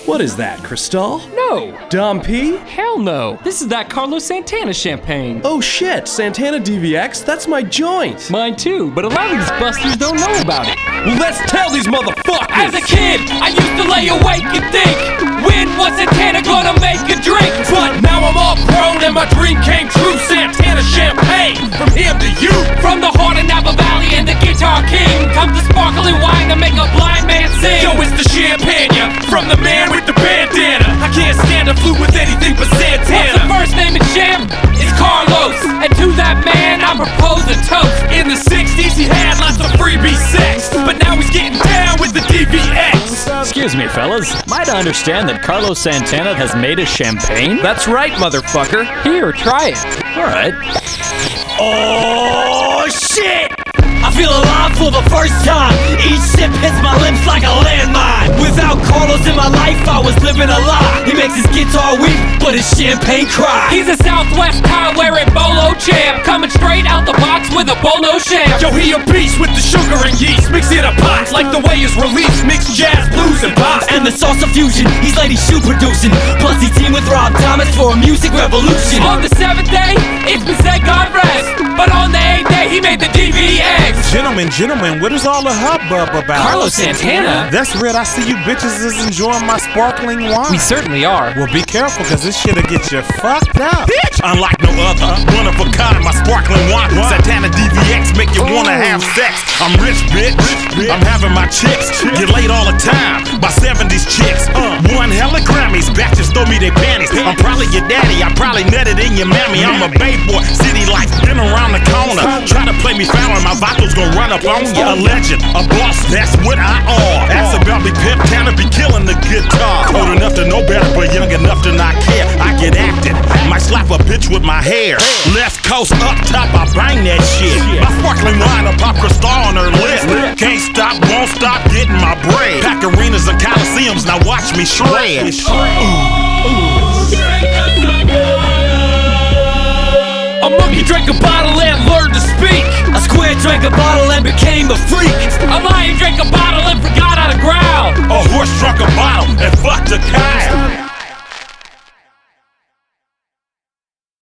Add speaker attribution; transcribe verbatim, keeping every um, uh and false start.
Speaker 1: What is that, Cristal?
Speaker 2: No.
Speaker 1: Dom P?
Speaker 2: Hell no. This is that Carlos Santana champagne.
Speaker 1: Oh shit, Santana D V X? That's my joint.
Speaker 2: Mine too, but a lot of these busters don't know about it.
Speaker 1: Well, let's tell these motherfuckers!
Speaker 3: As a kid, I used to lay awake and think, when was Santana gonna make a drink? But now I'm all grown and my dream came true. Santana champagne, from him to you. From the heart of Napa Valley and the Guitar King comes the sparkling wine to make a blind man sing. Yo, it's the champagne, from the man with the bandana. I can't stand a flute with anything but Santana. What's the first name in champ? It's Carlos. And to that man, I propose a toast. In the sixties, he had lots of freebie sex, but now he's getting down with the D V X.
Speaker 4: Excuse me, fellas. Might I understand that Carlos Santana has made a champagne?
Speaker 1: That's right, motherfucker.
Speaker 2: Here, try it.
Speaker 4: Alright.
Speaker 3: Oh, shit! I feel alive for the first time. Each sip hits my lips like a landmine. Without Carlos in my life, I was living a lie. He makes his guitar weep, but his champagne cry. He's a Southwest tie wearing bolo champ, coming straight out the box with a Bono champ.
Speaker 5: Yo, he a beast with the sugar and yeast, mix in a pot like the way his release mix jazz, blues, and pop.
Speaker 3: And the salsa fusion, he's Lady Shoe producing. Plus he teamed with Rob Thomas for a music revolution. On the seventh day, it's been said God rest, but on the eighth day, he made the D V X.
Speaker 6: Gentlemen, gentlemen, what is all the hubbub about?
Speaker 2: Carlos Santana?
Speaker 6: That's weird. I see you bitches is enjoying my sparkling wine.
Speaker 2: We certainly are.
Speaker 6: Well, be careful, cause this shit'll get you fucked up.
Speaker 5: Bitch! Unlike no other, one of a kind, my sparkling wine. Santana D V X make you wanna have sex. I'm rich, bitch. I'm having my chicks get laid all the time by seventies chicks. Uh, one hella Grammys, batches throw me their panties. I'm probably your daddy, I probably nutted in your mammy. I'm a babe boy, city life, been around the corner. Try to play me foul and my vatos gonna run up on you. A legend, a boss, that's what I are. Ask about me, pimp, Tanner be killing the guitar. Old enough to know better, but young enough to not care. I get active, might slap a bitch with my hair. Left coast up top, I bang that shit. My sparkling wine, a pop Cristal on her list. Can't stop, won't stop getting my bread. Pack arenas and coliseums, now watch me shred.
Speaker 3: A monkey drank a bottle and learned to speak. A square drank a bottle and became a freak. A lion drank a bottle and forgot how to growl.
Speaker 5: A horse drunk a bottle and fucked a cow.